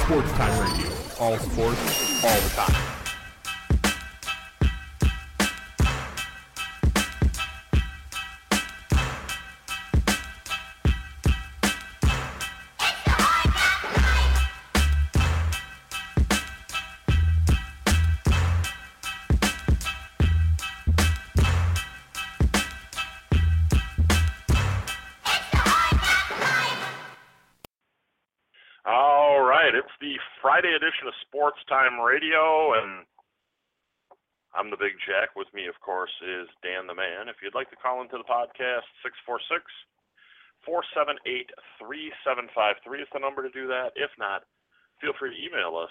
Sports Time Radio. All sports, all the time. All right, it's the Friday edition of Sports Time Radio, and I'm the Big Jack. With me, of course, is Dan the Man. If you'd like to call into the podcast, 646-478-3753 is the number to do that. If not, feel free to email us,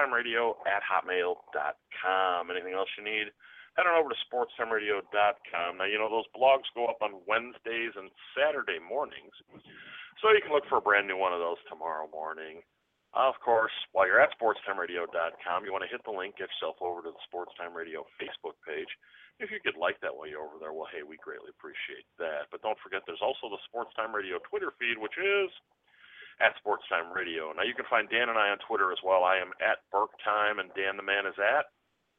sportstimeradio@hotmail.com. Anything else you need, head on over to sportstimeradio.com. Now, you know, those blogs go up on Wednesdays and Saturday mornings, so you can look for a brand new one of those tomorrow morning. Of course, while you're at sportstimeradio.com, you want to hit the link, get yourself over to the Sports Time Radio Facebook page. If you could like that while you're over there, well, hey, we greatly appreciate that. But don't forget, there's also the Sports Time Radio Twitter feed, which is at Sports Time Radio. Now, you can find Dan and I on Twitter as well. I am at BurkeTime, and Dan the Man is at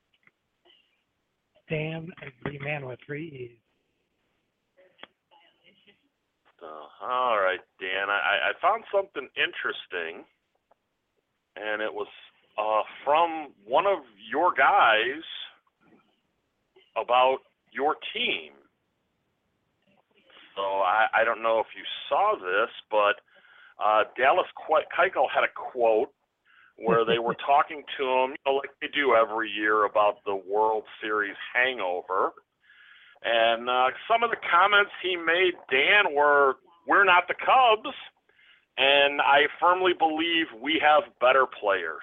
Dan the Man with 3 E's. All right, Dan. I found something interesting, and it was from one of your guys about your team. So I don't know if you saw this, but Dallas Keuchel had a quote where they were talking to him, you know, like they do every year, about the World Series hangover. And some of the comments he made, Dan, were, "We're not the Cubs, and I firmly believe we have better players."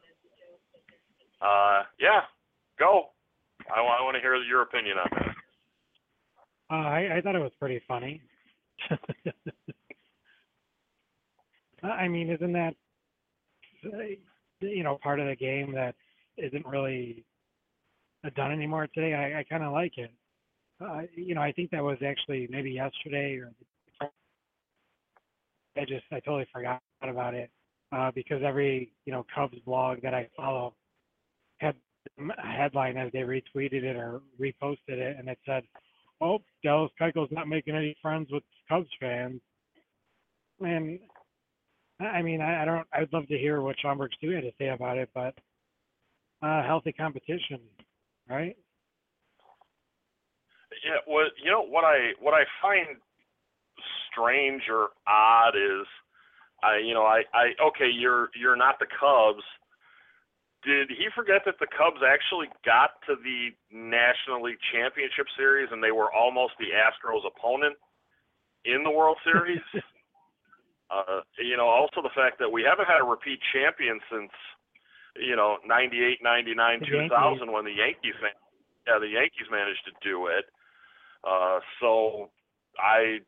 Yeah, go. I want to hear your opinion on that. I thought it was pretty funny. I mean, isn't that, you know, part of the game that isn't really done anymore today? I kind of like it. You know, I think that was actually maybe yesterday, or I totally forgot about it because every, you know, Cubs blog that I follow had a headline as they retweeted it or reposted it, and it said, "Oh, Dallas Keuchel's not making any friends with Cubs fans." And I mean, I'd love to hear what Schaumburg Stu had to say about it, but healthy competition, right? Yeah, well, you know what I find strange or odd is, okay, you're not the Cubs. Did he forget that the Cubs actually got to the National League Championship Series and they were almost the Astros' opponent in the World Series? You know, also the fact that we haven't had a repeat champion since, you know, 98, 99, 2000 when the Yankees managed to do it. So I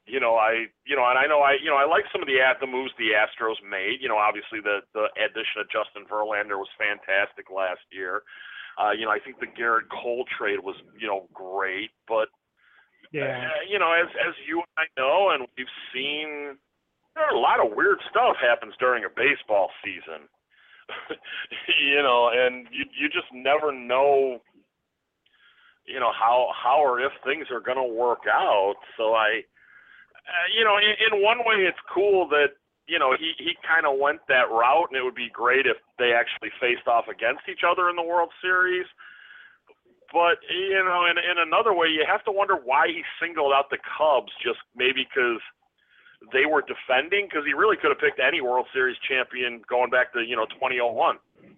like some of the moves the Astros made. You know, obviously the addition of Justin Verlander was fantastic last year. You know, I think the Garrett Cole trade was, you know, great, but yeah, you know, as you and I know, and we've seen, there are a lot of weird stuff happens during a baseball season. You know, and you just never know, you know, how or if things are going to work out. So you know, in one way it's cool that, you know, he kind of went that route, and it would be great if they actually faced off against each other in the World Series. But, you know, in another way, you have to wonder why he singled out the Cubs, just maybe because they were defending, because he really could have picked any World Series champion going back to, you know, 2001.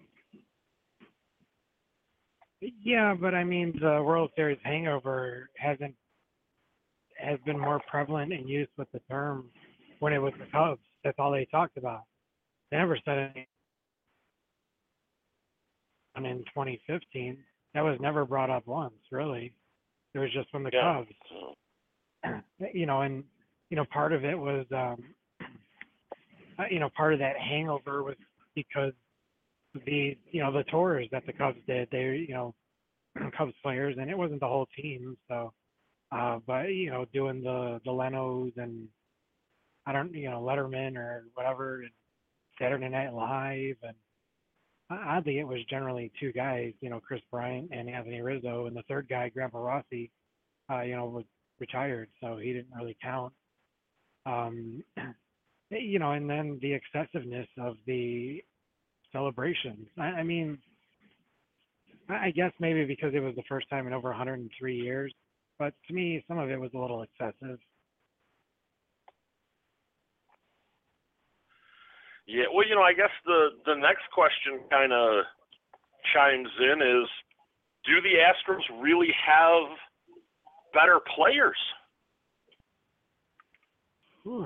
Yeah, but I mean, the World Series hangover has been more prevalent in use with the term when it was the Cubs. That's all they talked about. They never said anything in 2015. That was never brought up once, really. It was just from the Cubs. You know, and, you know, part of it was, you know, part of that hangover was because the tours that the Cubs did, they, you know, Cubs players, and it wasn't the whole team. So, but, you know, doing the Lenos and Letterman or whatever, and Saturday Night Live, and oddly, it was generally two guys, Chris Bryant and Anthony Rizzo, and the third guy, Grandpa Rossi, was retired, so he didn't really count. Um, and then the excessiveness of the celebrations. I mean, I guess maybe because it was the first time in over 103 years, but to me, some of it was a little excessive. Yeah, well, I guess the next question kind of chimes in is, do the Astros really have better players? Ooh.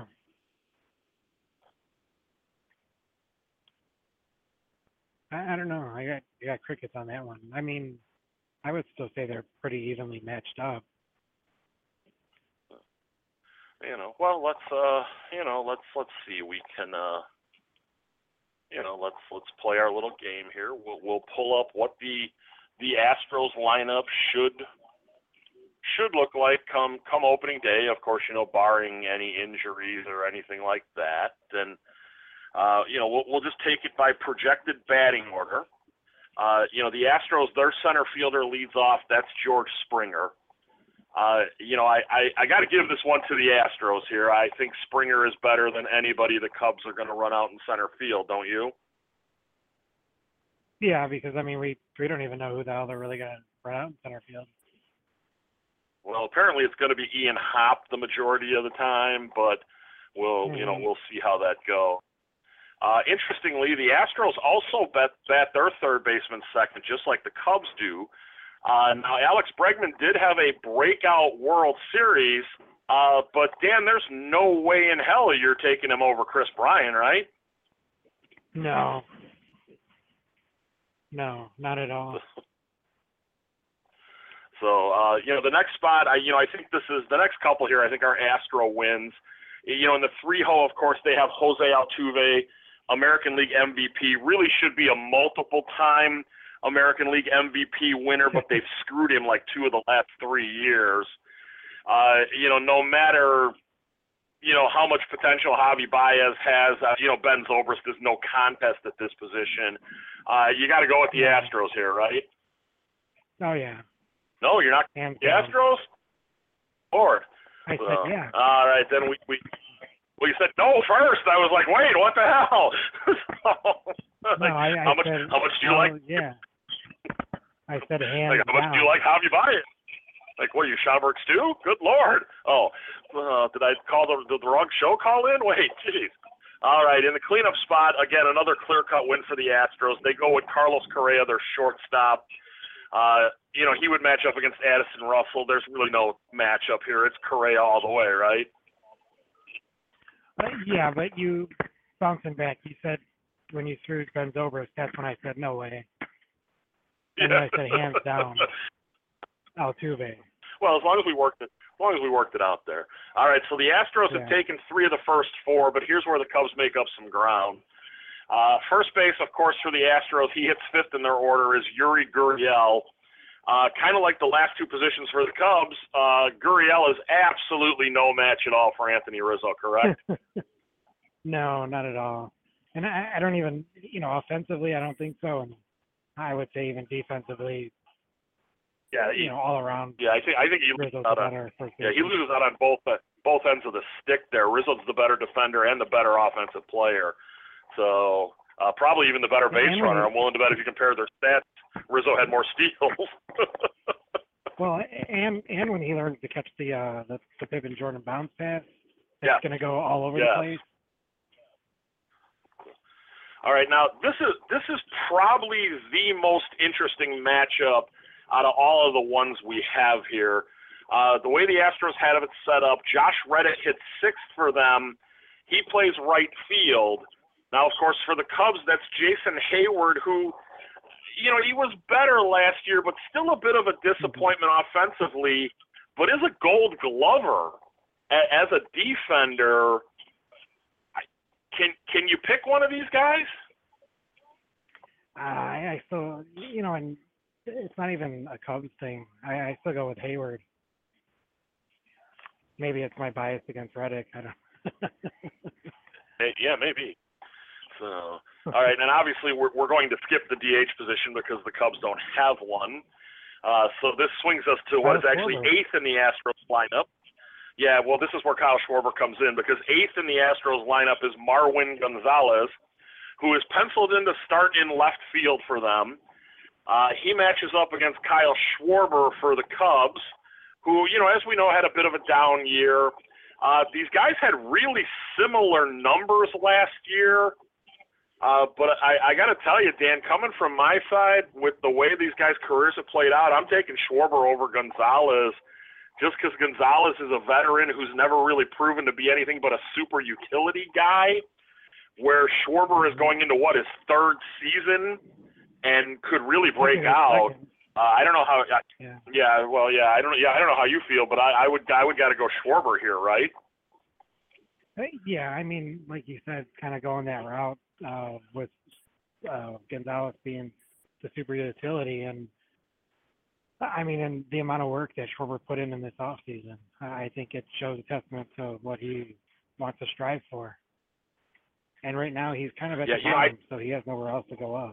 I don't know. I got crickets on that one. I mean, I would still say they're pretty evenly matched up. Well, let's see. We can let's play our little game here. We'll pull up what the Astros lineup should look like come opening day. Of course, barring any injuries or anything like that. And we'll just take it by projected batting order. The Astros, their center fielder leads off. That's George Springer. I got to give this one to the Astros here. I think Springer is better than anybody the Cubs are going to run out in center field, don't you? Yeah, because I mean, we don't even know who the hell they're really going to run out in center field. Well, apparently it's going to be Ian Happ the majority of the time, but we'll see how that goes. Interestingly, the Astros also bat their third baseman second, just like the Cubs do. Now, Alex Bregman did have a breakout World Series, but Dan, there's no way in hell you're taking him over Chris Bryant, right? No, not at all. So, the next spot, I think this is the next couple here. I think are Astro wins. In the 3-hole, of course, they have Jose Altuve, American League MVP. Really should be a multiple-time American League MVP winner, but they've screwed him like 2 of the last 3 years. No matter, how much potential Javi Baez has, Ben Zobrist is no contest at this position. You got to go with the Astros here, right? Oh, yeah. No, you're not. Hands The down. Astros? Lord. I said yeah. All right, then we said no first. I was like, wait, what the hell? No, I how much do you like? Yeah. I said hands how much down. do you like Javi Baez? Like, what are you, Schomburg stew? Good Lord. Oh, did I call the wrong show call in? Wait, jeez. All right, in the cleanup spot, again, another clear-cut win for the Astros. They go with Carlos Correa, their shortstop. He would match up against Addison Russell. There's really no matchup here. It's Correa all the way, right? Yeah, but you bouncing back. You said when you threw Ben Zobrist, that's when I said no way. And then I said hands down, Altuve. Well, as long as we worked it out there. All right, so the Astros have taken 3 of the first 4, but here's where the Cubs make up some ground. First base, of course, for the Astros, he hits 5th in their order, is Yuri Gurriel. Kind of like the last 2 positions for the Cubs, Gurriel is absolutely no match at all for Anthony Rizzo, correct? No, not at all. And I don't even, offensively, I don't think so. And I would say even defensively, all around. Yeah, I think he loses out on. Yeah, he loses out on both ends of the stick there. Rizzo's the better defender and the better offensive player. So probably even the better base runner. I'm willing to bet if you compare their stats, Rizzo had more steals. Well, and when he learns to catch the Pippen Jordan bounce pass, it's going to go all over the place. All right, now this is probably the most interesting matchup out of all of the ones we have here. The way the Astros had it set up, Josh Reddick hit 6th for them. He plays right field. Now, of course, for the Cubs, that's Jason Hayward, who, he was better last year, but still a bit of a disappointment offensively, but is a Gold Glover as a defender. Can you pick one of these guys? I still, and it's not even a Cubs thing. I still go with Hayward. Maybe it's my bias against Reddick. I don't. Yeah, maybe. So, all right, and obviously we're going to skip the DH position because the Cubs don't have one. So this swings us to what is actually eighth in the Astros lineup. Yeah, well, this is where Kyle Schwarber comes in, because eighth in the Astros lineup is Marwin Gonzalez, who is penciled in to start in left field for them. He matches up against Kyle Schwarber for the Cubs, who, as we know, had a bit of a down year. These guys had really similar numbers last year. But I got to tell you, Dan, coming from my side, with the way these guys' careers have played out, I'm taking Schwarber over Gonzalez, just because Gonzalez is a veteran who's never really proven to be anything but a super utility guy, where Schwarber is going into, his third season and could really break out. I don't know how. I don't know how you feel, but I would got to go Schwarber here, right? Yeah, I mean, like you said, kind of going that route with Gonzalez being the super utility, and I mean, and the amount of work that Schwarber put in this offseason, I think it shows a testament to what he wants to strive for. And right now, he's kind of at the bottom, so he has nowhere else to go up.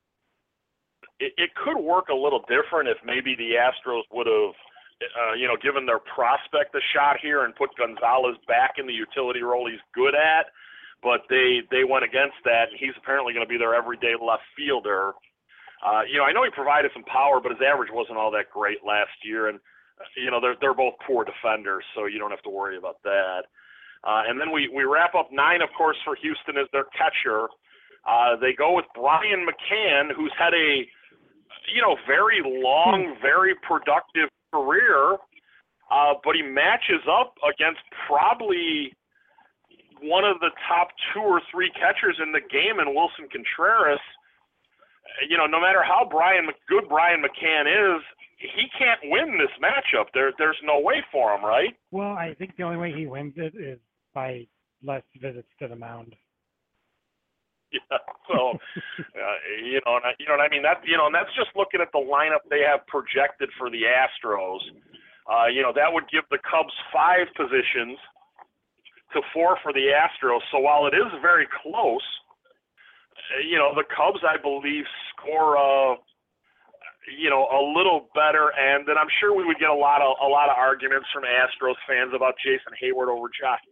It could work a little different if maybe the Astros would have, given their prospect a shot here and put Gonzalez back in the utility role he's good at. But they went against that, and he's apparently going to be their everyday left fielder. I know he provided some power, but his average wasn't all that great last year. And, they're both poor defenders, so you don't have to worry about that. And then we wrap up 9, of course, for Houston as their catcher. They go with Brian McCann, who's had a, very long, very productive career, but he matches up against probably one of the top 2 or 3 catchers in the game in Wilson Contreras. No matter how good Brian McCann is, he can't win this matchup. There's no way for him, right? Well, I think the only way he wins it is by less visits to the mound. Yeah, so you know what I mean. And that's just looking at the lineup they have projected for the Astros. That would give the Cubs 5 positions to 4 for the Astros. So while it is very close, the Cubs, I believe, score a little better, and then I'm sure we would get a lot of arguments from Astros fans about Jason Hayward over Josh.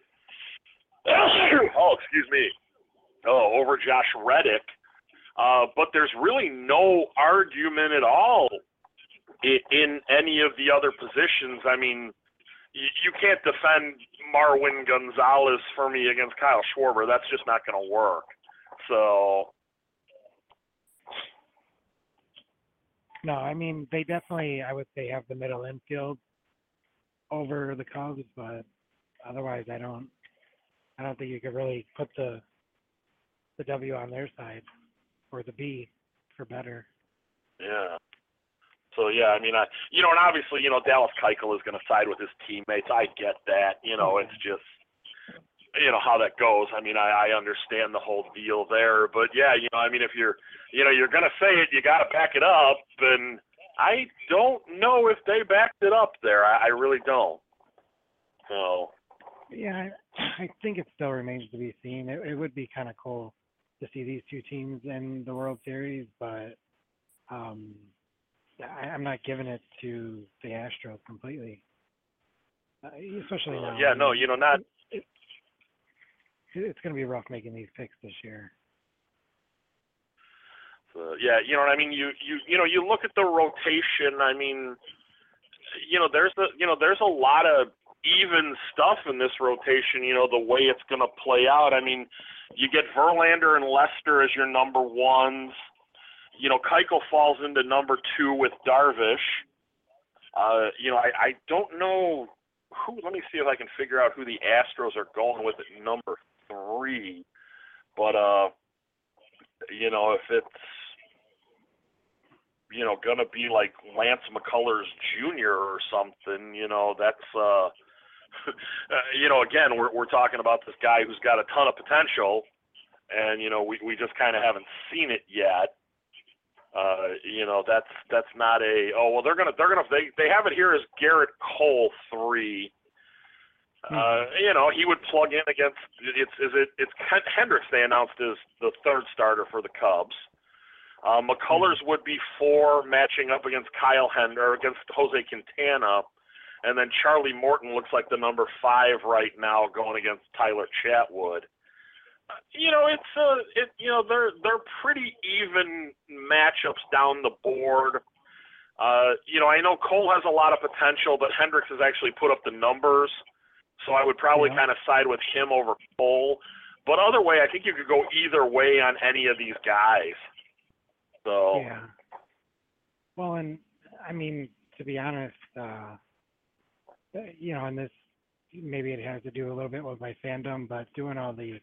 Over Josh Reddick. But there's really no argument at all in any of the other positions. I mean, you can't defend Marwin Gonzalez for me against Kyle Schwarber. That's just not going to work. So. No, I mean, they definitely, I would say, have the middle infield over the Cubs, but otherwise I don't think you could really put the W on their side, or the B for better. Yeah. So, yeah, I mean, and obviously, Dallas Keuchel is going to side with his teammates. I get that. It's just, how that goes. I mean, I understand the whole deal there. But, yeah, I mean, if you're going to say it, you got to back it up. And I don't know if they backed it up there. I really don't. So. Yeah, I think it still remains to be seen. It would be kind of cool to see these 2 teams in the World Series, but I'm not giving it to the Astros completely, especially now. Yeah, no, not. It's going to be rough making these picks this year. Yeah, you know what I mean. You look at the rotation. I mean, there's a lot of even stuff in this rotation. The way it's going to play out. I mean, you get Verlander and Lester as your number 1s. Keuchel falls into number 2 with Darvish. I don't know who. Let me see if I can figure out who the Astros are going with at number 3. But if it's gonna be like Lance McCullers Jr. or something, that's again, we're talking about this guy who's got a ton of potential, and we just kind of haven't seen it yet. That's not a they have it here as Garrett Cole 3. You know, he would plug in against it's Hendricks. They announced as the third starter for the Cubs. McCullers would be 4, matching up against against Jose Quintana, and then Charlie Morton looks like the number 5 right now, going against Tyler Chatwood. You know, they're pretty even matchups down the board. You know, I know Cole has a lot of potential, but Hendricks has actually put up the numbers, so I would probably kind of side with him over Cole. But other way, I think you could go either way on any of these guys. So. Yeah. Well, and I mean, to be honest, you know, and this maybe it has to do a little bit with my fandom, but doing all the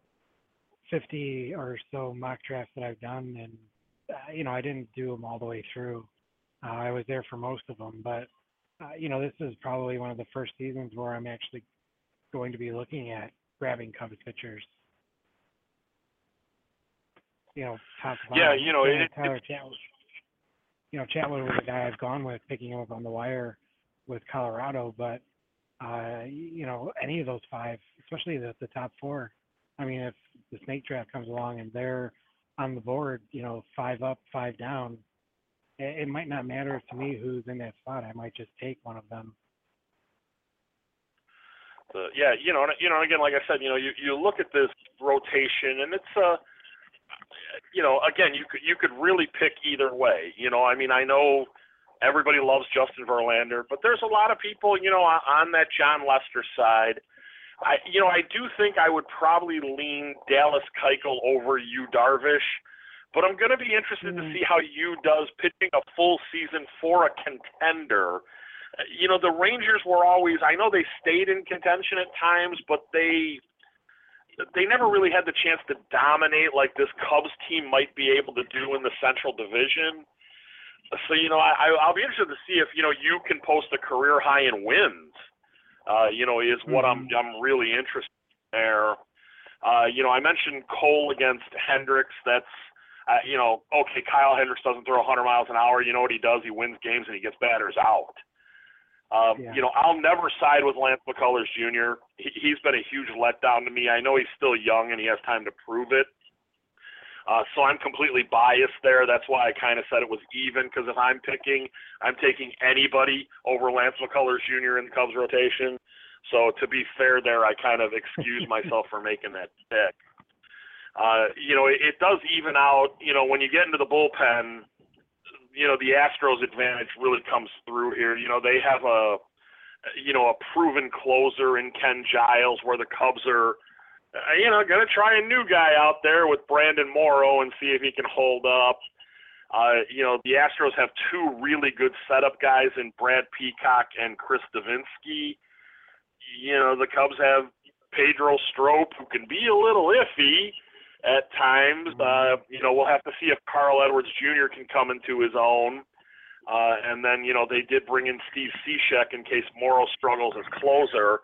50 or so mock drafts that I've done, and you know, I didn't do them all the way through. I was there for most of them, but you know, this is probably one of the first seasons where I'm actually going to be looking at grabbing Cubs pitchers. You know, top 5. Yeah, you know, Tyler Chatwood. You know, Chatwood was a guy I've gone with, picking him up on the wire with Colorado, but you know, any of those 5, especially the top 4. I mean, if the snake draft comes along and they're on the board, you know, 5 up, 5 down, it might not matter to me who's in that spot. I might just take one of them. Yeah, you know, again, like I said, you know, you look at this rotation, and it's you know, again, you could really pick either way. You know, I mean, I know everybody loves Justin Verlander, but there's a lot of people, you know, on that John Lester side. I do think I would probably lean Dallas Keuchel over Yu Darvish, but I'm going to be interested to see how Yu does pitching a full season for a contender. You know, the Rangers were always, I know they stayed in contention at times, but they never really had the chance to dominate like this Cubs team might be able to do in the Central Division. So, you know, I'll be interested to see if, you know, you can post a career high in wins, you know, is what I'm really interested in there. You know, I mentioned Cole against Hendricks. That's, you know, okay, Kyle Hendricks doesn't throw 100 miles an hour. You know what he does? He wins games and he gets batters out. You know, I'll never side with Lance McCullers Jr. He's been a huge letdown to me. I know he's still young and he has time to prove it. So I'm completely biased there. That's why I kind of said it was even, because if I'm picking, I'm taking anybody over Lance McCullers Jr. in the Cubs rotation. So to be fair there, I kind of excuse myself for making that pick. You know, it does even out, you know, when you get into the bullpen, you know, the Astros advantage really comes through here. You know, they have a proven closer in Ken Giles, where the Cubs are, you know, going to try a new guy out there with Brandon Morrow and see if he can hold up. You know, the Astros have 2 really good setup guys in Brad Peacock and Chris Davinsky. You know, the Cubs have Pedro Strop, who can be a little iffy at times. You know, we'll have to see if Carl Edwards Jr. can come into his own. And then, you know, they did bring in Steve Cishek in case Morrow struggles as closer.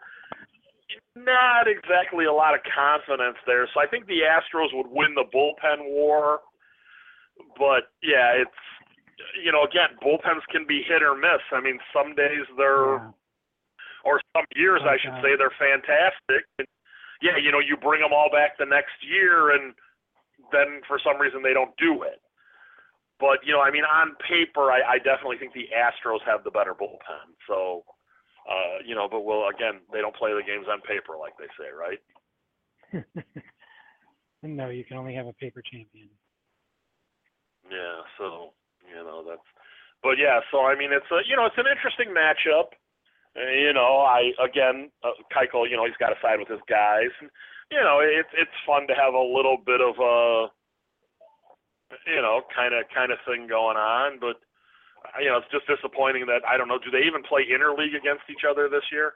Not exactly a lot of confidence there. So I think the Astros would win the bullpen war. But, yeah, it's, you know, again, bullpens can be hit or miss. I mean, some days they're, or some years, I should say, they're fantastic. And, yeah, you know, you bring them all back the next year, and then for some reason they don't do it. But, you know, I mean, on paper, I definitely think the Astros have the better bullpen. So, you know, but, well, again, they don't play the games on paper, like they say, right? No, you can only have a paper champion. Yeah, so, you know, that's – but, yeah, so, I mean, it's a, you know, it's an interesting matchup. You know, Keuchel, you know, he's got to side with his guys. You know, it's fun to have a little bit of a, you know, kind of thing going on. But, you know, it's just disappointing that, I don't know, do they even play interleague against each other this year?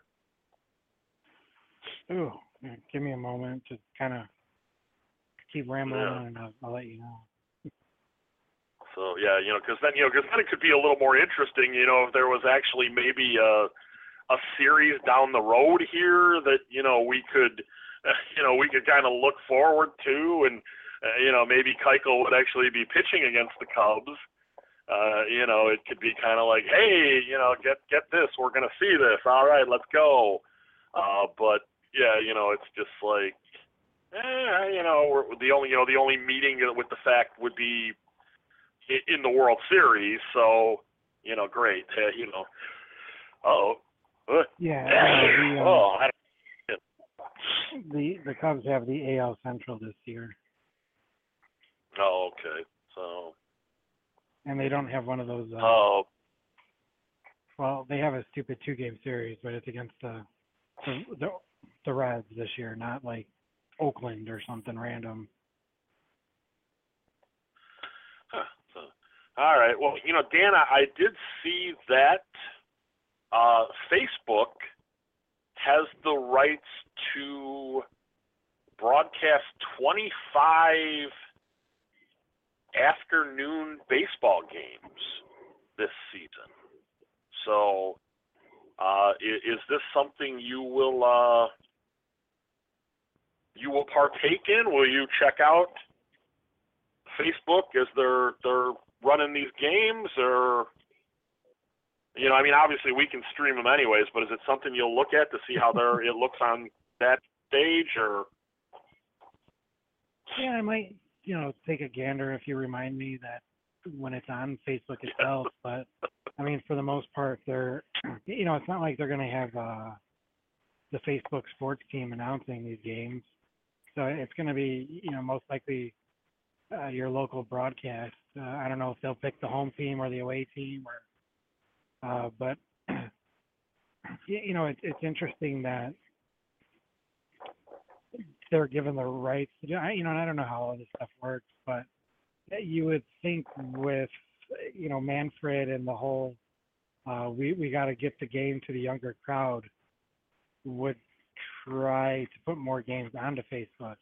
Ooh, give me a moment to kind of keep rambling on, and I'll let you know. So, yeah, you know, because then it could be a little more interesting, you know, if there was actually maybe a series down the road here that, you know, we could kind of look forward to, and, you know, maybe Keuchel would actually be pitching against the Cubs. You know, it could be kind of like, hey, you know, get this, we're going to see this. All right, let's go. But yeah, it's just like, we're the only meeting with the fact would be in the World Series. So, great. Oh. Yeah. I The Cubs have the AL Central this year, Oh, okay. So. and they don't have one of those. Oh. Well, they have a stupid 2-game series, but it's against the Reds this year, not like Oakland or something random. Huh. So, all right. Well, Dan, I did see that Facebook has the rights to broadcast 25 afternoon baseball games this season. So, is this something you will partake in? Will you check out Facebook as they're running these games, or obviously we can stream them anyways, but is it something you'll look at to see how it looks on that stage, or? Yeah, I might, take a gander if you remind me that when it's on Facebook itself. But for the most part, they're, it's not like they're going to have the Facebook sports team announcing these games. So it's going to be, most likely your local broadcast. I don't know if they'll pick the home team or the away team, but it's interesting that they're given the rights. And I don't know how all this stuff works, but you would think with Manfred and the whole we got to get the game to the younger crowd would try to put more games onto Facebook.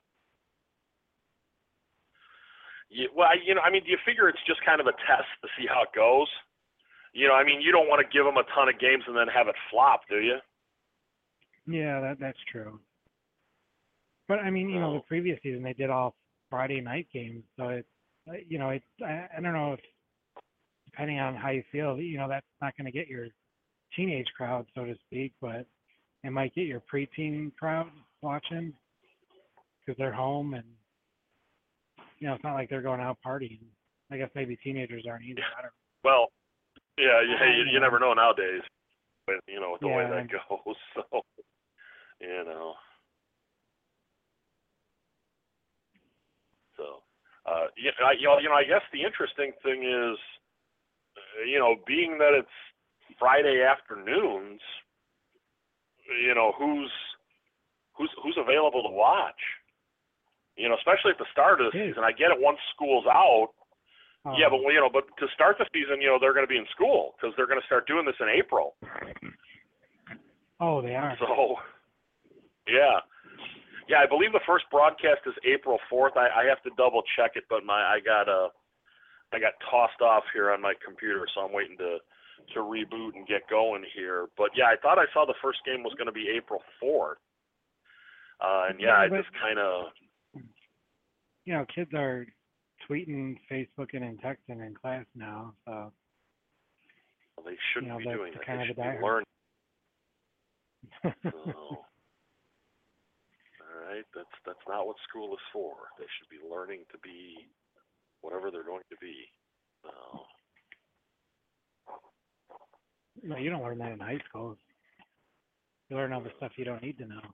Yeah, well, do you figure it's just kind of a test to see how it goes? You don't want to give them a ton of games and then have it flop, do you? Yeah, that's true. But the previous season they did all Friday night games, so it's I don't know if, depending on how you feel, that's not going to get your teenage crowd, so to speak, but it might get your preteen crowd watching because they're home and it's not like they're going out partying. I guess maybe teenagers aren't either. I don't know. Well, yeah, you never know nowadays, with the way that goes. So, So, I guess the interesting thing is, being that it's Friday afternoons, who's available to watch? Especially at the start of the season. I get it once school's out. Yeah, but but to start the season, they're going to be in school because they're going to start doing this in April. Oh, they are. So, yeah. Yeah, I believe the first broadcast is April 4th. I have to double check it, but I got tossed off here on my computer, so I'm waiting to reboot and get going here. But yeah, I thought I saw the first game was going to be April 4th. And yeah, I just kind of. Kids are tweeting, Facebooking, and texting in class now, so. Well, they shouldn't be doing that. Kind they of should be learning. So. Right? That's not what school is for. They should be learning to be whatever they're going to be. No, you don't learn that in high school. You learn all the stuff you don't need to know.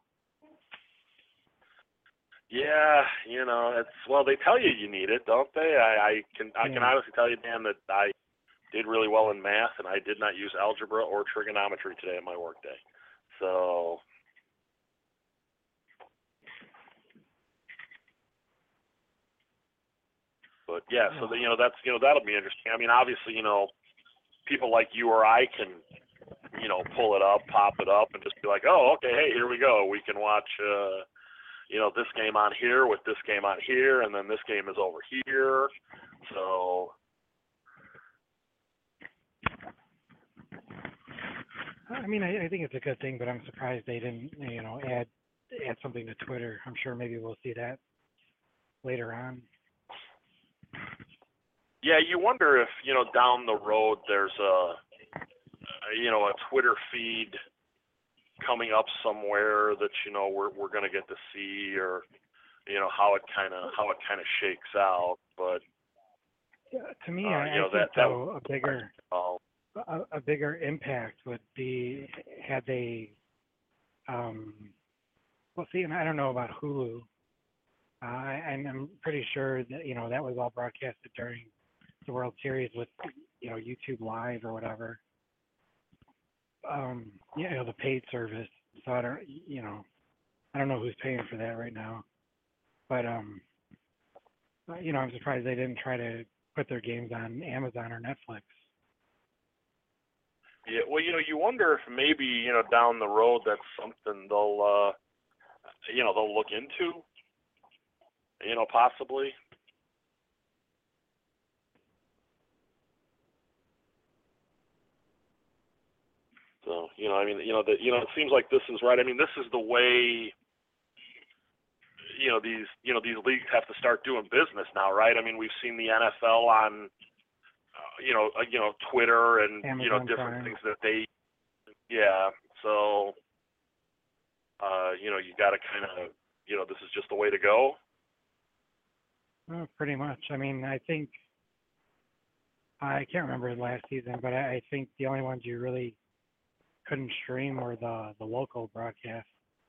Yeah, they tell you need it, don't they? I can honestly tell you, Dan, that I did really well in math, and I did not use algebra or trigonometry today at my work day. So. But yeah, so that's that'll be interesting. Obviously, people like you or I can, pull it up, pop it up, and just be like, oh, okay, hey, here we go. We can watch, this game on here with this game on here, and then this game is over here. So. I think it's a good thing, but I'm surprised they didn't, add something to Twitter. I'm sure maybe we'll see that later on. Yeah, you wonder if, down the road there's a Twitter feed coming up somewhere that we're going to get to see, or how it kind of shakes out. But to me, I think a bigger impact would be had they, well, see, and I don't know about Hulu. And I'm pretty sure that that was all broadcasted during the World Series with YouTube Live or whatever. The paid service. So I don't know who's paying for that right now. But I'm surprised they didn't try to put their games on Amazon or Netflix. Yeah, well, you wonder if maybe down the road that's something they'll look into. Possibly. So, it seems like this is right. I mean, this is the way, these leagues have to start doing business now, right? I mean, we've seen the NFL on, Twitter and, Amazon different Prime. things that they, yeah. So, you got to kind of, this is just the way to go. Well, pretty much. I mean, I think, I can't remember last season, but I think the only ones you really couldn't stream were the local broadcasts.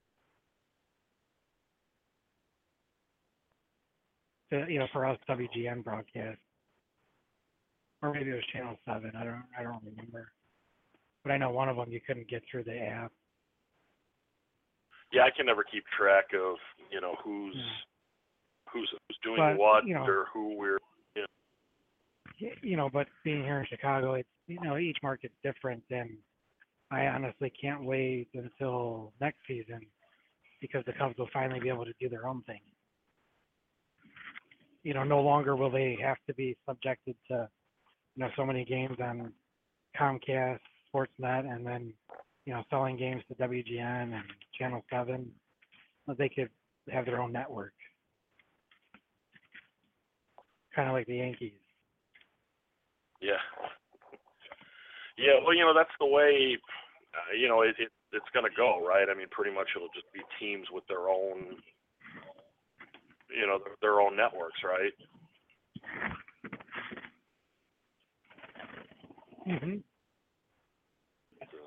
For us, WGN broadcast, or maybe it was Channel 7. I don't remember, but I know one of them you couldn't get through the app. Yeah, I can never keep track of who's doing what or who we're. But being here in Chicago, it's each market's different, and I honestly can't wait until next season because the Cubs will finally be able to do their own thing. No longer will they have to be subjected to, so many games on Comcast, Sportsnet, and then, selling games to WGN and Channel 7. They could have their own network. Kind of like the Yankees. Yeah. Yeah, well, that's the way, it's going to go, right? I mean, pretty much it'll just be teams with their own, their own networks, right? Mm-hmm. So,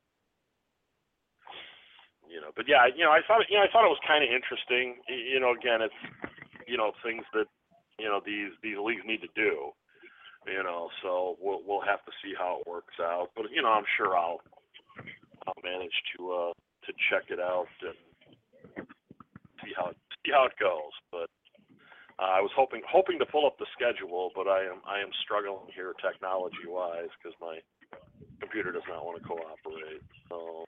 but yeah, I thought it was kind of interesting. Again, it's, things that, these leagues need to do. So we'll have to see how it works out. But I'm sure I'll manage to check it out and see how it goes. But I was hoping to pull up the schedule, but I am struggling here technology wise because my computer does not want to cooperate. So.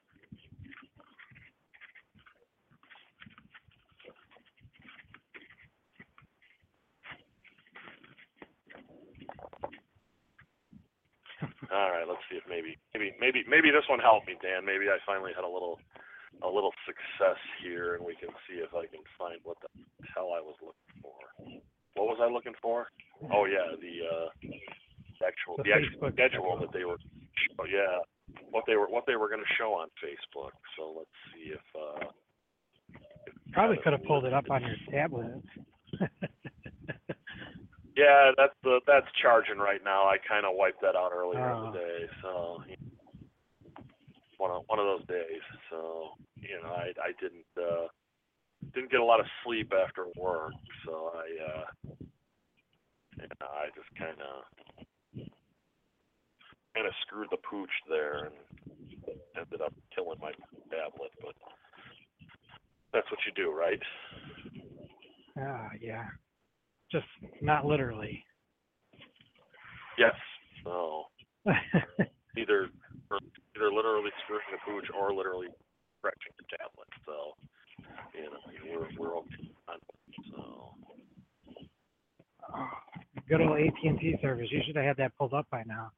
All right, let's see if maybe this one helped me, Dan. Maybe I finally had a little success here, and we can see if I can find what the hell I was looking for. What was I looking for? Oh yeah, the actual schedule that they were. Oh yeah, what they were going to show on Facebook. So let's see if. Probably could have pulled it up on your tablet. Yeah, that's charging right now. I kind of wiped that out earlier in the day, so one of those days. So I didn't get a lot of sleep after work, so I just kind of screwed the pooch there and ended up killing my tablet. But that's what you do, right? Yeah. Just not literally. Yes. So either literally screwing the pooch or literally wrecking your tablet. So we're okay on it. So good old AT&T service. You should have had that pulled up by now.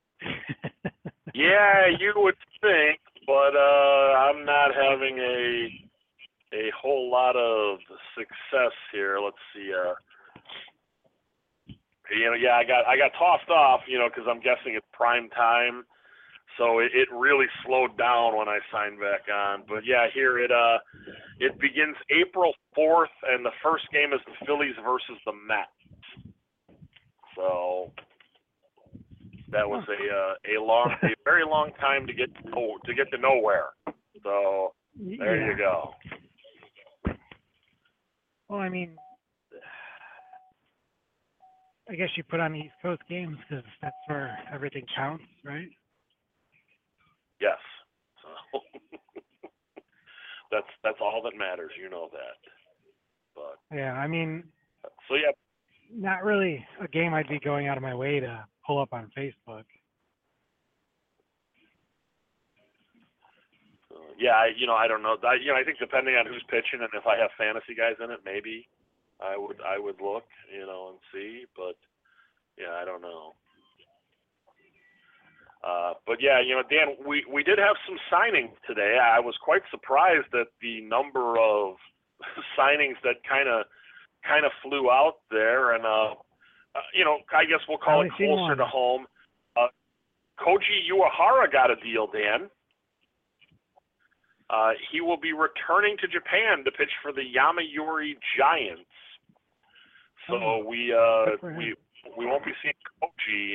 Yeah, you would think, but I'm not having a whole lot of success here. Let's see. I got tossed off, because I'm guessing it's prime time. So it really slowed down when I signed back on. But yeah, here it begins April 4th, and the first game is the Phillies versus the Mets. So that was a very long time to get to nowhere. So there you go. Well, I mean, I guess you put on East Coast games because that's where everything counts, right? Yes. So that's all that matters. You know that. But Yeah, I mean, so yeah. not really a game I'd be going out of my way to pull up on Facebook. Yeah, I don't know. I think depending on who's pitching and if I have fantasy guys in it, maybe I would look, and see. But yeah, I don't know. But yeah, Dan, we did have some signings today. I was quite surprised at the number of signings that kind of flew out there, and I guess we'll call it closer to home. Koji Uehara got a deal, Dan. He will be returning to Japan to pitch for the Yomiuri Giants. So we won't be seeing Koji,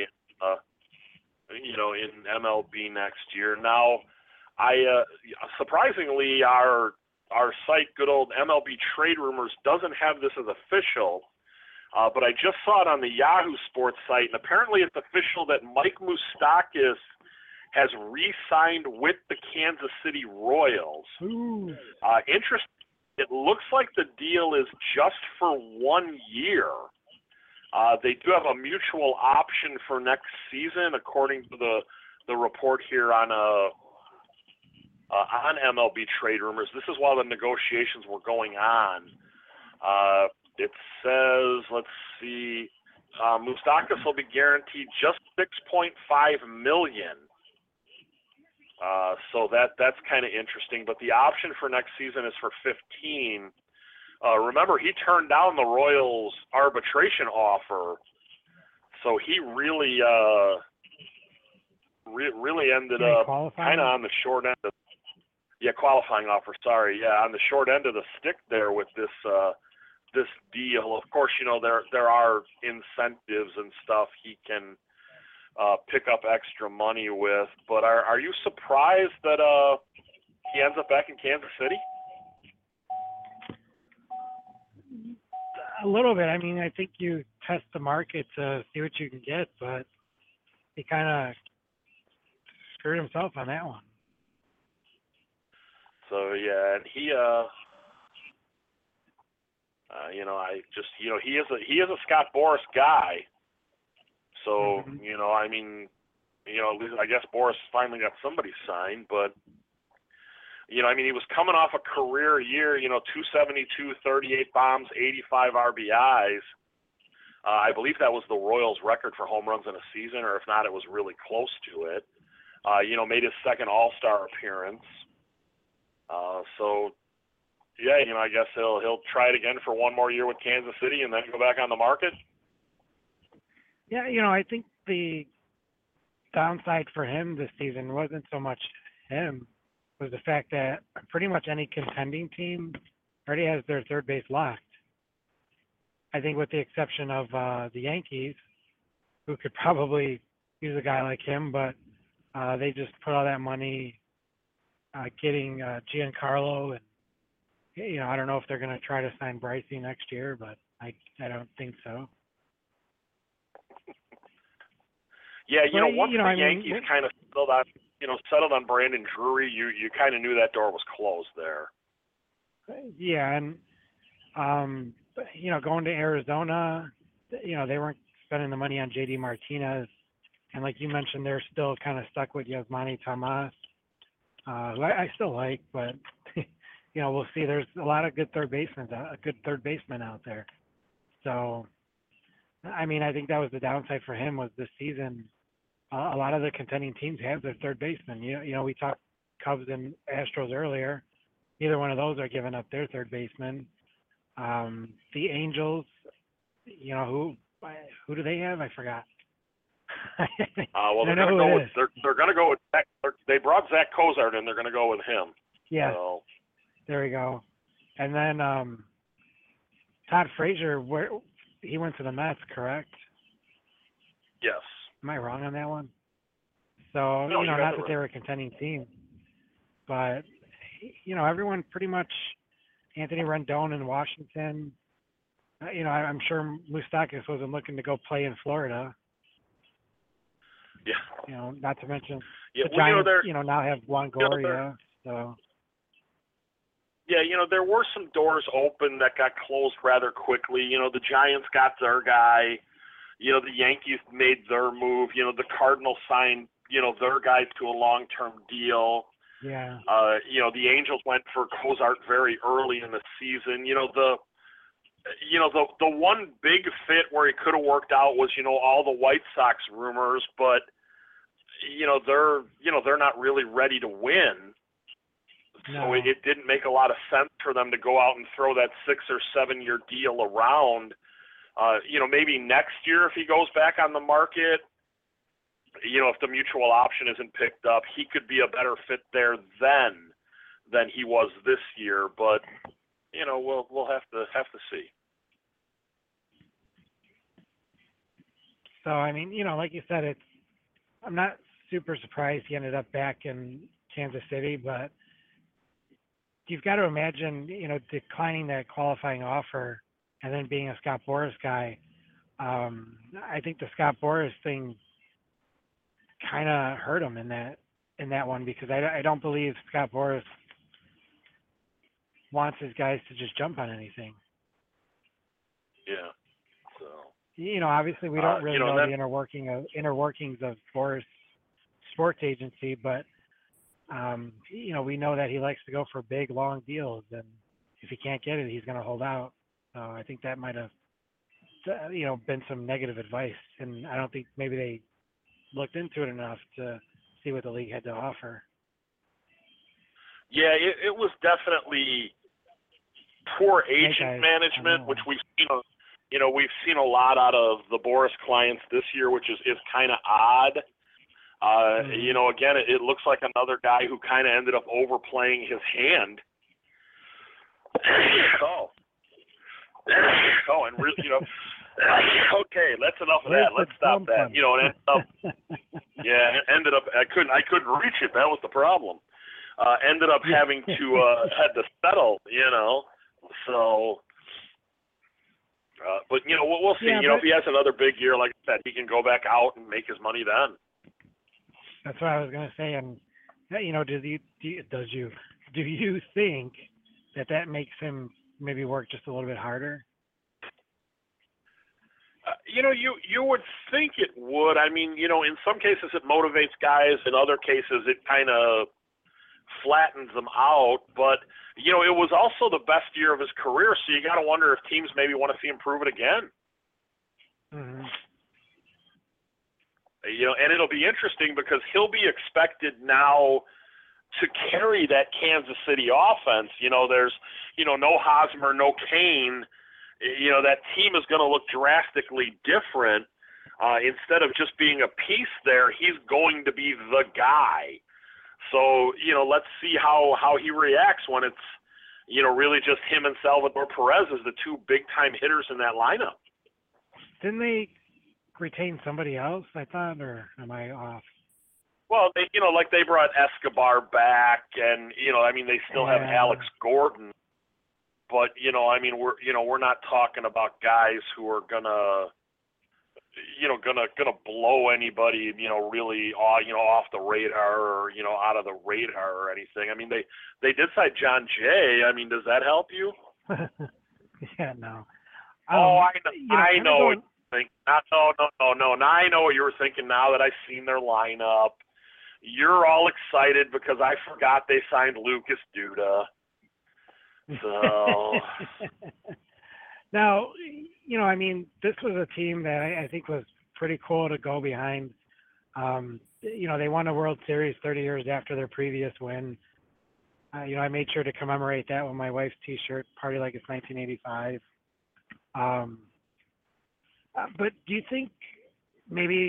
in MLB next year. Now, surprisingly, our site, good old MLB Trade Rumors, doesn't have this as official. But I just saw it on the Yahoo Sports site, and apparently it's official that Mike Moustakas has re-signed with the Kansas City Royals. Interesting. It looks like the deal is just for 1 year. They do have a mutual option for next season, according to the report here on MLB Trade Rumors. This is while the negotiations were going on. It says, let's see, Moustakas will be guaranteed just $6.5 million. So that's kind of interesting. But the option for next season is for 15. Remember, he turned down the Royals' arbitration offer, so he really ended up kind of on the short end of qualifying offer. Sorry, on the short end of the stick there with this deal. Of course, there are incentives and stuff he can pick up extra money with. But are you surprised that he ends up back in Kansas City? A little bit. I mean, I think you test the market to see what you can get, but he kind of screwed himself on that one. So yeah, and he he is a Scott Boras guy. So, I mean, at least I guess Boras finally got somebody signed, but he was coming off a career year, 272, 38 bombs, 85 RBIs. I believe that was the Royals' record for home runs in a season, or if not, it was really close to it. Made his second All-Star appearance. So, yeah, I guess he'll try it again for one more year with Kansas City and then go back on the market. Yeah, I think the downside for him this season wasn't so much him, was the fact that pretty much any contending team already has their third base locked. I think with the exception of the Yankees, who could probably use a guy like him, but they just put all that money getting Giancarlo, and I don't know if they're going to try to sign Brycey next year, but I don't think so. Yeah, once the Yankees kind of settled on Brandon Drury, you kind of knew that door was closed there. Yeah, and going to Arizona, they weren't spending the money on JD Martinez, and like you mentioned, they're still kind of stuck with Yasmani Tomas, who I still like, but we'll see. There's a lot of good third basemen out there. So, I mean, I think that was the downside for him was this season. A lot of the contending teams have their third baseman. We talked Cubs and Astros earlier. Neither one of those are giving up their third baseman. The Angels, who do they have? I forgot. Well, I they're know going to who go it with is. they're going to go with Zach. They brought Zach Cozart in. They're going to go with him. Yeah, So, there we go. And then Todd Frazier, he went to the Mets, correct? yes. Am I wrong on that one? So, No, you got not it that right. they were a contending team, but, everyone pretty much, Anthony Rendon in Washington, I'm sure Moustakas wasn't looking to go play in Florida. Yeah. Not to mention Yeah. the Well, Giants, now have Longoria, so. Yeah, there were some doors open that got closed rather quickly. The Giants got their guy. The Yankees made their move. The Cardinals signed, their guy to a long-term deal. Yeah. The Angels went for Cozart very early in the season. The one big fit where it could have worked out was, all the White Sox rumors, but they're not really ready to win. No. So it didn't make a lot of sense for them to go out and throw that 6 or 7 year deal around. Maybe next year if he goes back on the market, if the mutual option isn't picked up, he could be a better fit there then than he was this year. But we'll have to see. So like you said, I'm not super surprised he ended up back in Kansas City, but you've got to imagine, declining that qualifying offer and then being a Scott Boras guy. I think the Scott Boras thing kind of hurt him in that one, because I don't believe Scott Boras wants his guys to just jump on anything. Yeah. So. Obviously we don't really know that, the inner workings of Boras' sports agency, but we know that he likes to go for big, long deals, and if he can't get it, he's going to hold out. So I think that might have, been some negative advice, and I don't think maybe they looked into it enough to see what the league had to offer. Yeah, it was definitely poor agent management, which we've seen. We've seen a lot out of the Boras clients this year, which is kind of odd. Again, it looks like another guy who kind of ended up overplaying his hand. And really, okay, that's enough of that. Let's stop that. It ended up, I couldn't reach it. That was the problem. Ended up having to had to settle. So. But we'll see. If he has another big year like that, he can go back out and make his money then. That's what I was going to say. And do you think that makes him maybe work just a little bit harder? You would think it would. I mean, in some cases it motivates guys. In other cases, it kind of flattens them out. But it was also the best year of his career, so you got to wonder if teams maybe want to see him prove it again. Mm-hmm. And it'll be interesting because he'll be expected now to carry that Kansas City offense. There's, no Hosmer, no Kane. That team is going to look drastically different. Instead of just being a piece there, he's going to be the guy. So, let's see how he reacts when it's, really just him and Salvador Perez as the two big-time hitters in that lineup. Didn't they retain somebody else, I thought, or am I off? Well, they brought Escobar back, and, they still have Alex Gordon. But, we're not talking about guys who are gonna blow anybody, really, off the radar or, out of the radar or anything. I mean, they did sign John Jay. I mean, does that help you? Yeah, no. I know what you think. No. Now I know what you were thinking now that I've seen their lineup. You're all excited because I forgot they signed Lucas Duda. So... Now, this was a team that I think was pretty cool to go behind. They won a World Series 30 years after their previous win. I made sure to commemorate that with my wife's T-shirt, Party Like It's 1985. But do you think maybe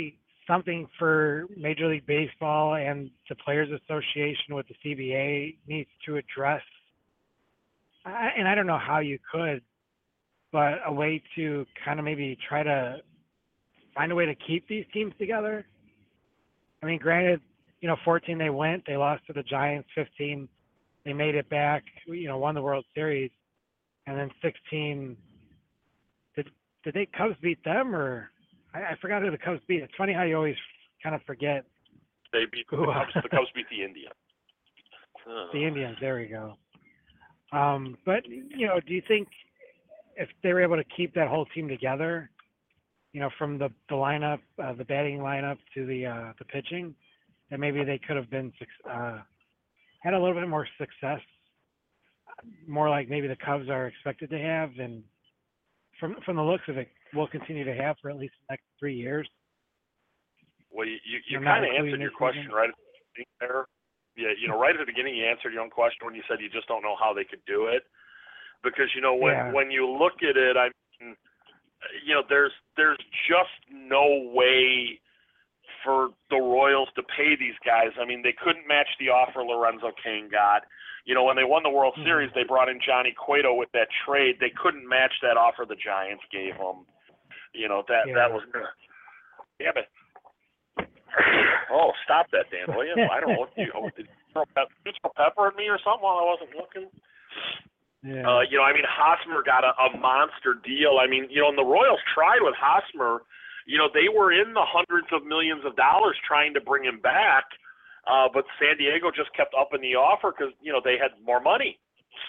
something for Major League Baseball and the Players Association with the CBA needs to address. And I don't know how you could, but a way to kind of maybe try to find a way to keep these teams together. I mean, granted, 14 they went, they lost to the Giants. 15 they made it back, won the World Series, and then 16 did they Cubs beat them, or I forgot who the Cubs beat. It's funny how you always kind of forget. They beat the Cubs. The Cubs beat the Indians. The Indians. There we go. But do you think if they were able to keep that whole team together, from the lineup, the batting lineup to the pitching, that maybe they could have been had a little bit more success, more like maybe the Cubs are expected to have, and from the looks of it, will continue to have for at least the next 3 years. Well, you kind of answered your question right at the beginning there. Yeah, right at the beginning you answered your own question when you said you just don't know how they could do it, because when you look at it, I mean, there's just no way for the Royals to pay these guys. I mean, they couldn't match the offer Lorenzo Cain got. When they won the World Series, they brought in Johnny Cueto with that trade. They couldn't match that offer the Giants gave them. That was – damn it. Oh, stop that, Dan, will you? I don't know. Did you throw pepper at me or something while I wasn't looking? Yeah. I mean, Hosmer got a monster deal. I mean, and the Royals tried with Hosmer. They were in the hundreds of millions of dollars trying to bring him back, but San Diego just kept upping the offer because, they had more money.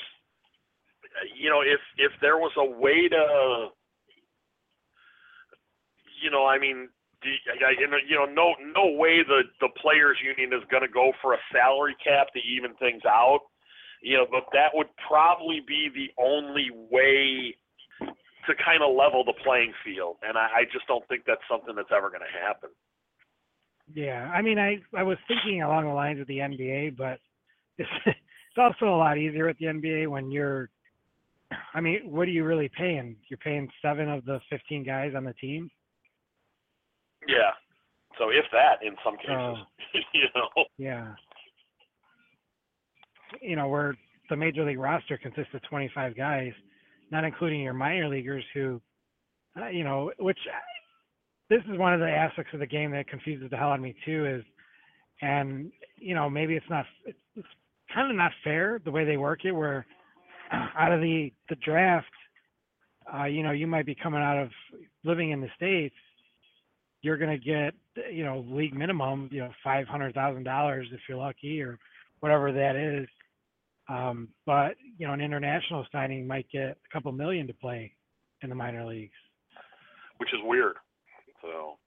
If there was a way to, I mean, no way the players union is going to go for a salary cap to even things out. But that would probably be the only way to kind of level the playing field, and I just don't think that's something that's ever going to happen. Yeah, I mean, I was thinking along the lines of the NBA, but it's also a lot easier with the NBA when I mean, what are you really paying? You're paying 7 of the 15 guys on the team? Yeah, so if that in some cases, Yeah. Where the Major League roster consists of 25 guys, not including your minor leaguers who, which this is one of the aspects of the game that confuses the hell out of me too is, and, maybe it's kind of not fair the way they work it, where out of the draft, you might be coming out of living in the States, you're going to get, league minimum, $500,000 if you're lucky or whatever that is. But, an international signing might get a couple million to play in the minor leagues. Which is weird. So.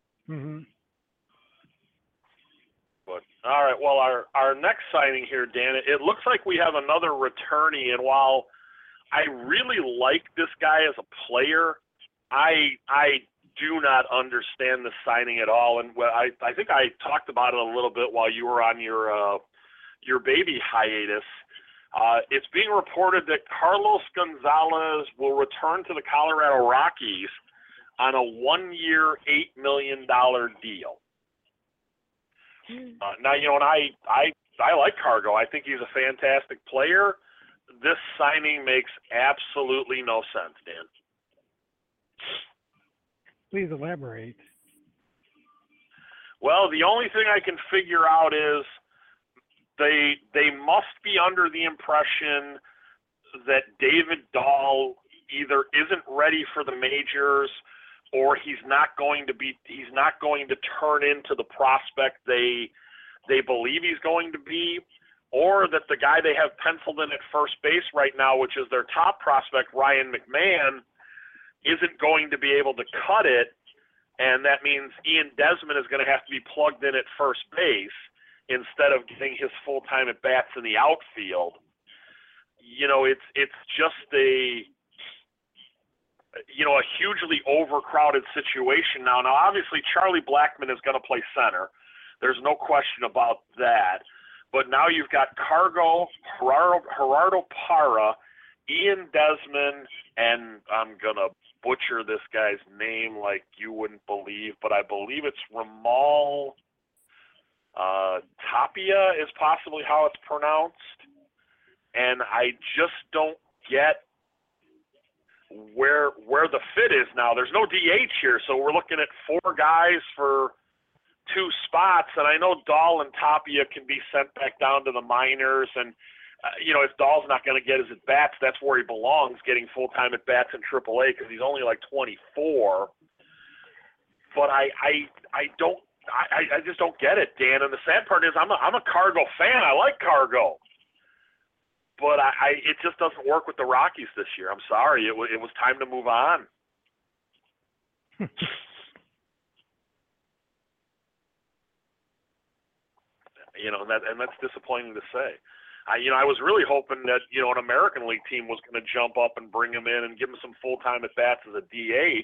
But, all right, well, our next signing here, Dan, it looks like we have another returnee, and while I really like this guy as a player, I do not understand the signing at all, and I think I talked about it a little bit while you were on your baby hiatus. It's being reported that Carlos Gonzalez will return to the Colorado Rockies on a 1-year, $8 million deal. Now, and I like Cargo. I think he's a fantastic player. This signing makes absolutely no sense, Dan. Please elaborate. Well, the only thing I can figure out is they must be under the impression that David Dahl either isn't ready for the majors or he's not going to turn into the prospect they believe he's going to be, or that the guy they have penciled in at first base right now, which is their top prospect, Ryan McMahon, isn't going to be able to cut it, and that means Ian Desmond is going to have to be plugged in at first base instead of getting his full-time at-bats in the outfield. It's just a hugely overcrowded situation now. Now, obviously, Charlie Blackmon is going to play center. There's no question about that. But now you've got Cargo, Gerardo Parra, Ian Desmond, and I'm going to butcher this guy's name like you wouldn't believe, but I believe it's Ramal Tapia is possibly how it's pronounced. And I just don't get where the fit is now. There's no DH here, so we're looking at 4 guys for 2 spots. And I know Dahl and Tapia can be sent back down to the minors. And, if Dahl's not going to get his at-bats, that's where he belongs, getting full-time at-bats in AAA because he's only like 24. But I just don't get it, Dan. And the sad part is I'm a Cargo fan. I like Cargo. But it just doesn't work with the Rockies this year. I'm sorry. It was time to move on. And that's disappointing to say. I was really hoping that, an American League team was going to jump up and bring him in and give him some full-time at-bats as a DH.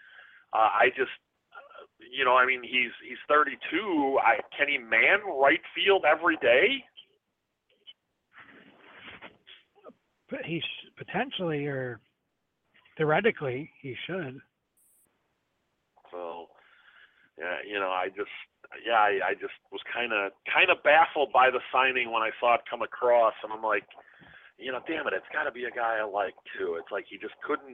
He's 32. Can he man right field every day? He potentially, or theoretically, he should. So, I just was kind of baffled by the signing when I saw it come across, and I'm like, damn it, it's got to be a guy I like too. It's like he just couldn't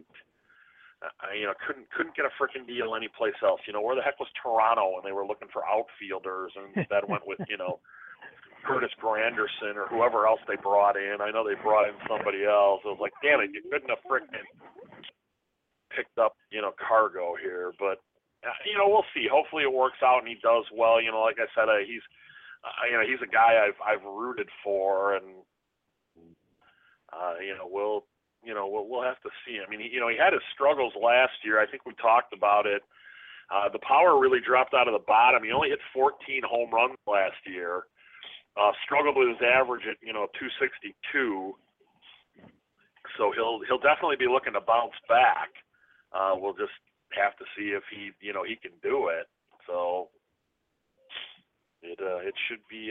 get a freaking deal anyplace else. Where the heck was Toronto when they were looking for outfielders, and instead went with Curtis Granderson or whoever else they brought in. I know they brought in somebody else. It was like, damn it, you couldn't have freaking picked up, Cargo here. But, we'll see. Hopefully it works out and he does well. Like I said, he's a guy I've rooted for, and, we'll have to see. I mean, he had his struggles last year. I think we talked about it. The power really dropped out of the bottom. He only hit 14 home runs last year. Struggled with his average at 262, so he'll definitely be looking to bounce back. We'll just have to see if he can do it. So it should be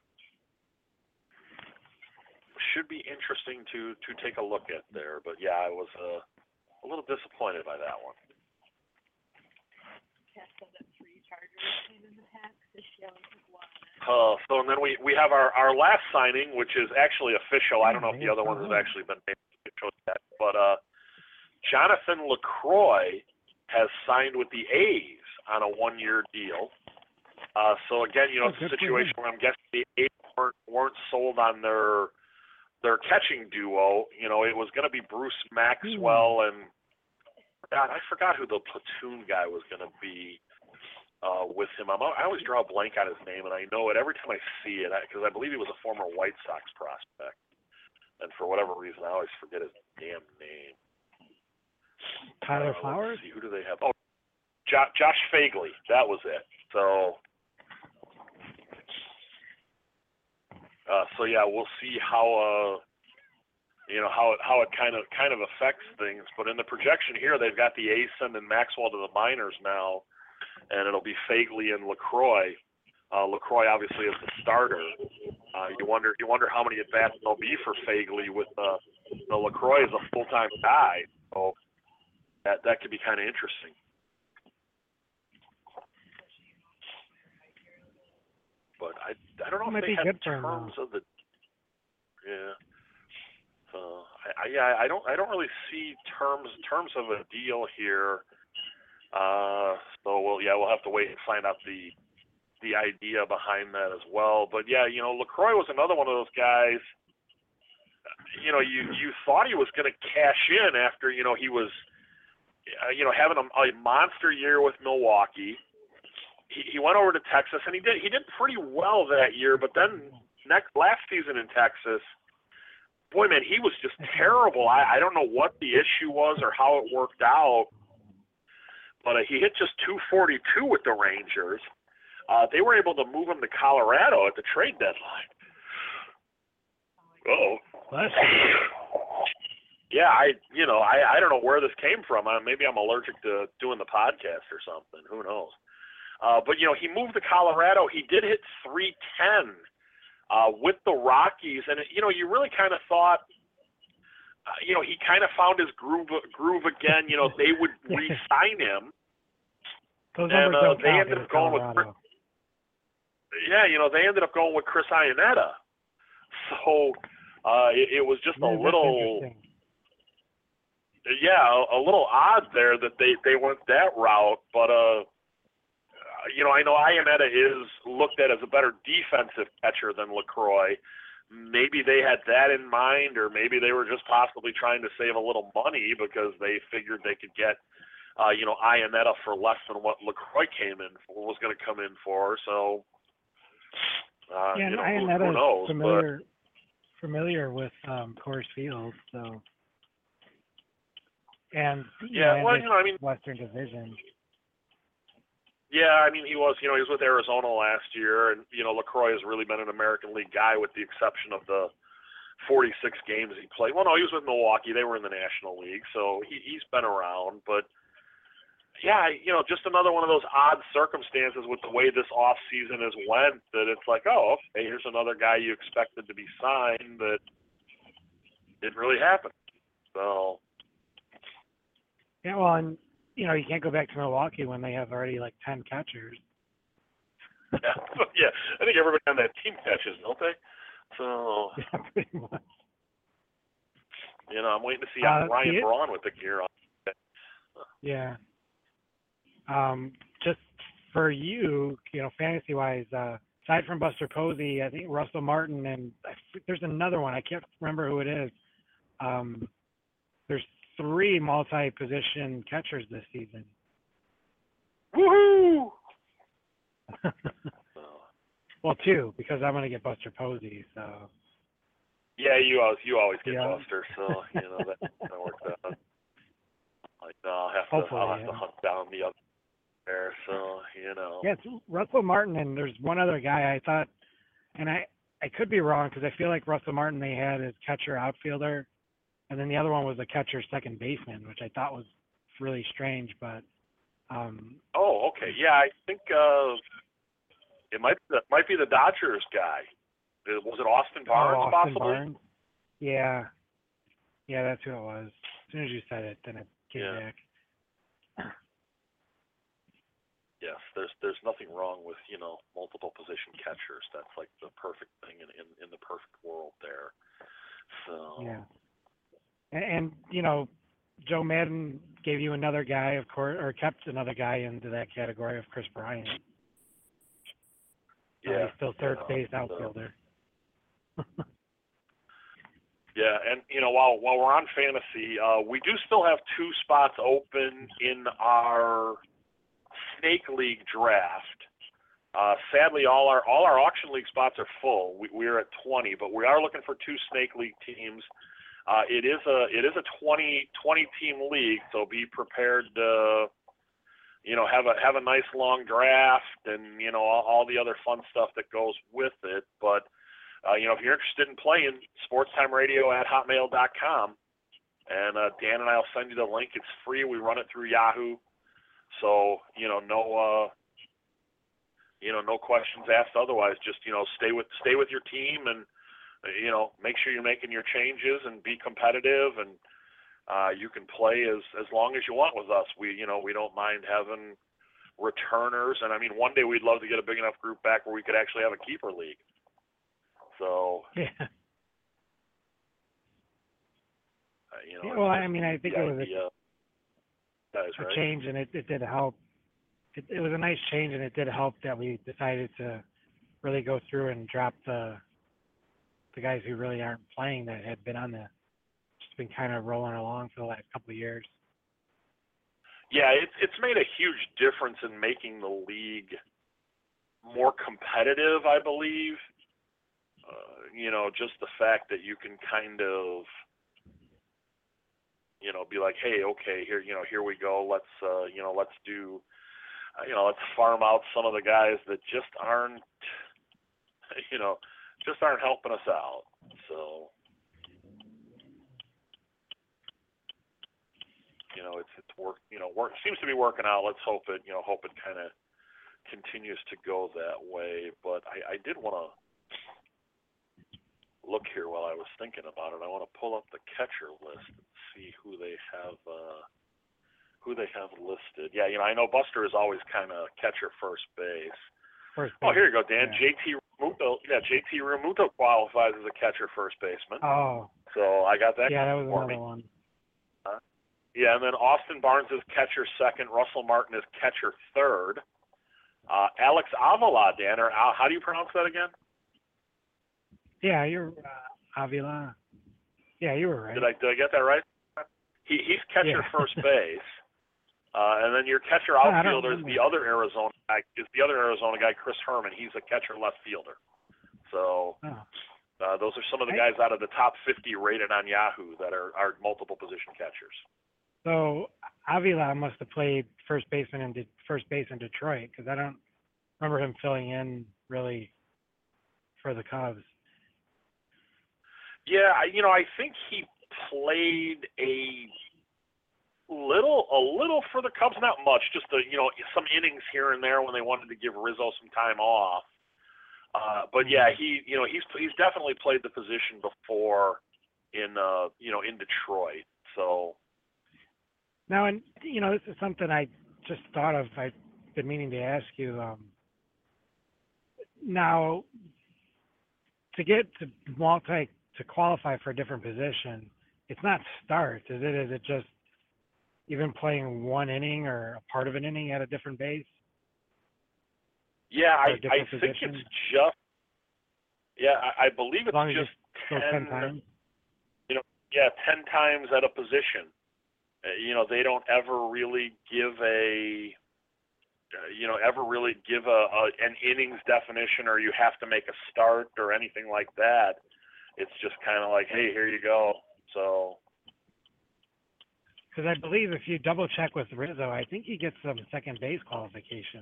interesting to take a look at there. But yeah, I was a little disappointed by that one. So and then we have our last signing, which is actually official. I don't know if the other one has actually been made official yet, but Jonathan LaCroix has signed with the A's on a 1-year deal. So again, it's a situation where I'm guessing the A's weren't sold on their catching duo. It was going to be Bruce Maxwell and God, I forgot who the platoon guy was going to be. With him, I always draw a blank on his name, and I know it every time I see it because I believe he was a former White Sox prospect, and for whatever reason, I always forget his damn name. Tyler Flowers? Let's see, who do they have? Oh, Josh Fagley. That was it. So yeah, we'll see how how it kind of affects things. But in the projection here, they've got the A's sending Maxwell to the minors now. And it'll be Fagley and LaCroix. LaCroix obviously is the starter. You wonder how many at bats there'll be for Fagley with the LaCroix is a full-time guy. So that could be kind of interesting. But I don't know if they have terms of the So I don't really see terms of a deal here. So we'll have to wait and find out the idea behind that as well. But yeah, LaCroix was another one of those guys. You thought he was going to cash in after he was having a monster year with Milwaukee. He went over to Texas and he did pretty well that year. But then last season in Texas, boy man, he was just terrible. I don't know what the issue was or how it worked out. But he hit just 242 with the Rangers. They were able to move him to Colorado at the trade deadline. Yeah, I don't know where this came from. Maybe I'm allergic to doing the podcast or something. Who knows? But he moved to Colorado. He did hit 310 with the Rockies, and you really kind of thought, he kind of found his groove again. They would re-sign him. Those numbers don't they count ended in up going Colorado. they ended up going with Chris Iannetta. So it was just a little, a little odd there that they went that route. But I know Iannetta is looked at as a better defensive catcher than LaCroix. Maybe they had that in mind, or maybe they were just possibly trying to save a little money because they figured they could get, Iannetta for less than what LaCroix was going to come in for. So, and who knows? Familiar with Coors Field, so. And Western Division. Yeah, he was. He was with Arizona last year, and LaCroix has really been an American League guy, with the exception of the 46 games he played. Well, no, he was with Milwaukee. They were in the National League, so he's been around. But yeah, just another one of those odd circumstances with the way this off season has went. That it's like, oh, okay, here's another guy you expected to be signed that didn't really happen. So. Yeah, well, and you can't go back to Milwaukee when they have already like 10 catchers. Yeah, I think everybody on that team catches, don't they? So. Yeah, pretty much. I'm waiting to see Ryan Braun with the gear on. Yeah. Just for you, fantasy-wise, aside from Buster Posey, I think Russell Martin, and there's another one. I can't remember who it is. There's 3 multi-position catchers this season. Woohoo! Well, 2, because I'm going to get Buster Posey, so. Yeah, you always get Buster, so that works out. I'll have to hunt down the other there, so Yeah, it's Russell Martin, and there's one other guy I thought, and I could be wrong because I feel like Russell Martin they had as catcher outfielder, and then the other one was a catcher second baseman, which I thought was really strange, but. Oh, okay. Yeah, I think it might be the Dodgers guy. Was it Austin Barnes? Austin possibly? Barnes. Yeah, that's who it was. As soon as you said it, then it came back. Yes, there's nothing wrong with multiple position catchers. That's like the perfect thing in the perfect world there. So yeah, and Joe Madden gave you another guy, of course, or kept another guy into that category of Chris Bryant. Yeah, he's still third base outfielder. Yeah, and while we're on fantasy, we do still have 2 spots open in our Snake League draft. Sadly, all our auction league spots are full. We're at 20, but we are looking for 2 Snake League teams. It is a 20 team league, so be prepared to have a nice long draft and all the other fun stuff that goes with it. But if you're interested in playing, sporttimeradio@hotmail.com, and Dan and I'll send you the link. It's free. We run it through Yahoo, so no questions asked otherwise. Just stay with your team and make sure you're making your changes and be competitive, and you can play as long as you want with us. We don't mind having returners, and one day we'd love to get a big enough group back where we could actually have a keeper league. So yeah. I think it was a change, and it did help. It was a nice change, and it did help that we decided to really go through and drop the guys who really aren't playing that had been on just been kind of rolling along for the last couple of years. Yeah, it's made a huge difference in making the league more competitive, I believe. Just the fact that you can kind of, be like, hey, okay, here we go. Let's do, let's farm out some of the guys that just aren't helping us out. So, it's work seems to be working out. Let's hope it kind of continues to go that way. But I did want to look here while I was thinking about it. I want to pull up the catcher list and see who they have listed. Yeah, I know Buster is always kind of catcher first base. Oh, here you go, Dan. Yeah. JT Realmuto. Yeah, JT Realmuto qualifies as a catcher first baseman. Oh. So I got that. Yeah, that was for another me. one. Yeah, and then Austin Barnes is catcher second. Russell Martin is catcher third. Alex Avila, Dan, or how do you pronounce that again? Yeah, you're Avila. Yeah, you were right. Did I get that right? He's catcher first base. And then your catcher outfielder is the other Arizona guy. Chris Herman. He's a catcher left fielder. So those are some of the guys out of the top 50 rated on Yahoo that are multiple position catchers. So Avila must have played first base in Detroit, because I don't remember him filling in really for the Cubs. Yeah, I think he played a little for the Cubs, not much, just some innings here and there when they wanted to give Rizzo some time off. But yeah, he's definitely played the position before in Detroit. So now, and this is something I just thought of. I've been meaning to ask you. Now, to qualify for a different position, it's not starts, is it? Is it just even playing one inning or a part of an inning at a different base? Yeah, I think it's just. Yeah, I believe it's just 10 times. 10 times at a position. They don't ever really give an innings definition, or you have to make a start or anything like that. It's just kind of like, hey, here you go. So. Because I believe if you double check with Rizzo, I think he gets some second base qualification.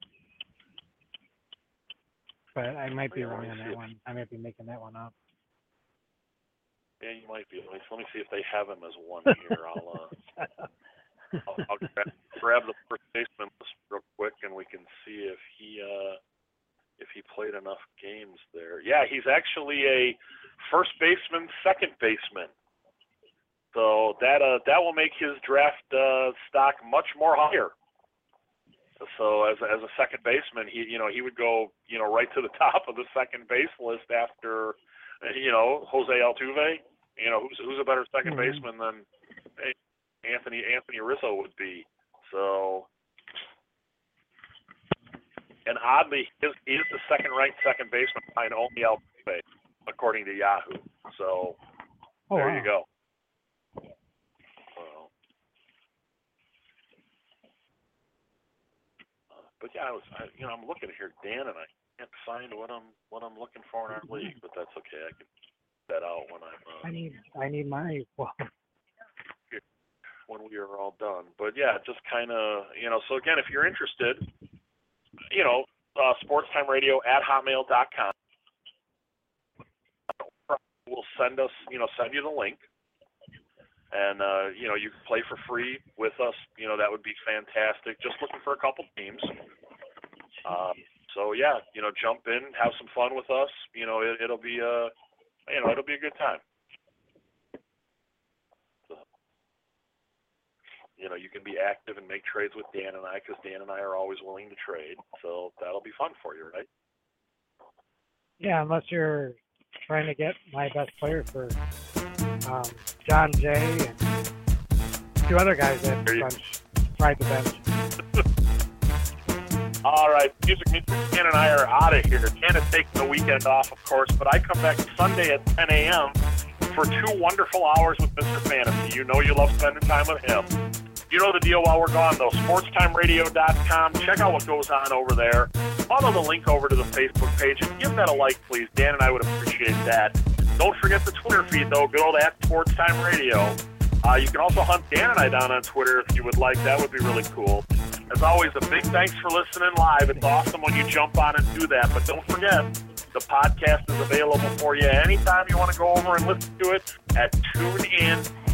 But I might be wrong on that one. I might be making that one up. Yeah, you might be. Let me see if they have him as one here. I'll grab the first baseman list real quick, and we can see if he played enough games there. Yeah, he's actually a first baseman, second baseman. So that will make his draft stock much more higher. So as a second baseman, he would go right to the top of the second base list after Jose Altuve. Who's a better second baseman than Anthony Rizzo would be. So, and oddly, he is the second-ranked second baseman behind only Altuve, according to Yahoo. So there you go. But yeah, I'm looking here, Dan, and I can't find what I'm looking for in our league, but that's okay. I can get that out when I need my when we are all done. But yeah, just kind of So again, if you're interested, sportstimeradio@hotmail.com. We'll send you the link. And, you can play for free with us. That would be fantastic. Just looking for a couple teams. So, yeah, jump in, have some fun with us. It'll be a good time. So, you can be active and make trades with Dan and I, because Dan and I are always willing to trade. So that'll be fun for you, right? Yeah, unless you're trying to get my best player for John Jay and two other guys that ride the bench. All right, music Dan and I are out of here. Dan is taking the weekend off, of course, but I come back Sunday at 10 a.m. for 2 wonderful hours with Mr. Fantasy. You know you love spending time with him. You know the deal while we're gone, though. SportsTimeRadio.com. Check out what goes on over there. Follow the link over to the Facebook page and give that a like, please. Dan and I would appreciate that. Don't forget the Twitter feed, though. Good old @SportsTimeRadio. You can also hunt Dan and I down on Twitter if you would like. That would be really cool. As always, a big thanks for listening live. It's awesome when you jump on and do that. But don't forget, the podcast is available for you anytime you want to go over and listen to it at TuneIn